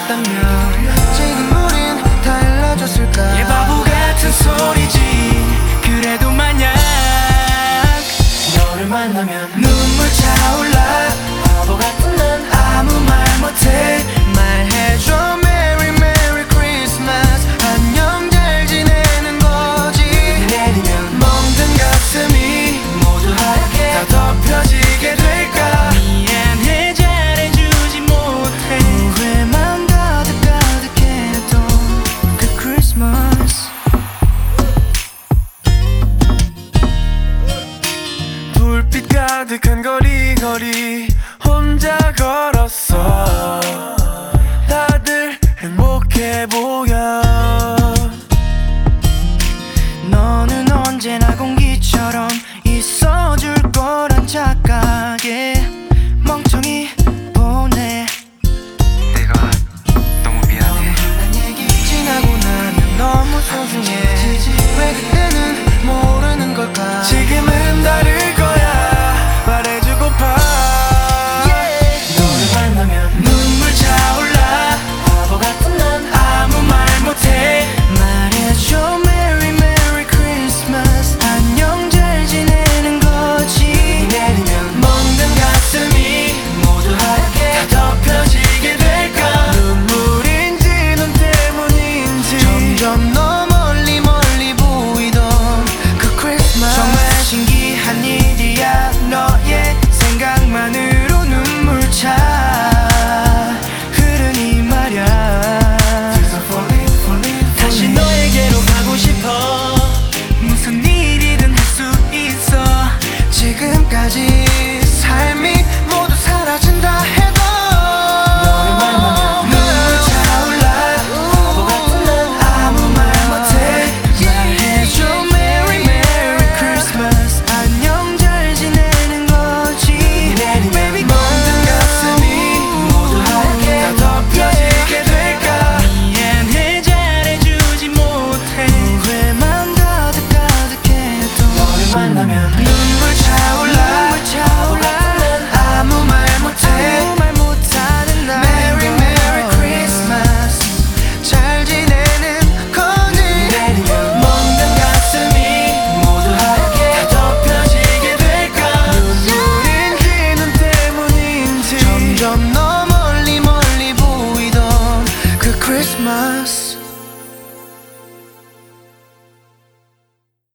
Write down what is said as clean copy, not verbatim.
있었다면 지금 우린 달라졌을까. 얘 바보 같은 소리지. 그래도 만약 너를 만나면 눈물 차올라. 바보 같은 난 아무 말 못해. 말해줘 Merry Merry Christmas. 안녕 잘 지내는 거지. 내리면 멍든 가슴이 모두 하얗게 다 덮여지게 될까. 미안해 잘해주지 못해. 후회만 가득가득했던 그 크리스마스. 불빛 가득한 거리거리 혼자 걸었어. 다들 행복해 보여. 너는 언제나 공기처럼 있어줄 거란 착각에 멍청이 보내. 내가 너무 미안해. 난 얘기 지나고 나면 너무 소중해. 왜 그때는 모르는 걸까. 지금은 다를 거야. 말해주고파. 너를 만나면 눈물 차올라. 바보 같은 난 아무 말 못해. 말해줘 Merry Merry Christmas. 안녕 잘 지내는 거지. 내리면 멍든 가슴이 모두 하얗게 다 덮여지게 될까. 눈물인지 눈 때문인지 점점 너 멀리 멀리 보이던 그 크리스마스. 정말 신기한 일이야. 너의 생각만으로 눈물 차 흐르니 말야. 다시 너에게로 가고 싶어. 무슨 일이든 할 수 있어. 지금까지 삶이 모두 사라진다 해도 너를 만나면 눈물 차올라. 바보 같은 난 아무 말 못해. 말해줘 Merry Merry Christmas. 안녕 잘 지내는 거지. Baby 멍든 가슴이 모두 하얗게 다 덮여지게 될까. 미안해 잘해주지 못해. 후회만 가득가득했던 너를 만나면 눈물 차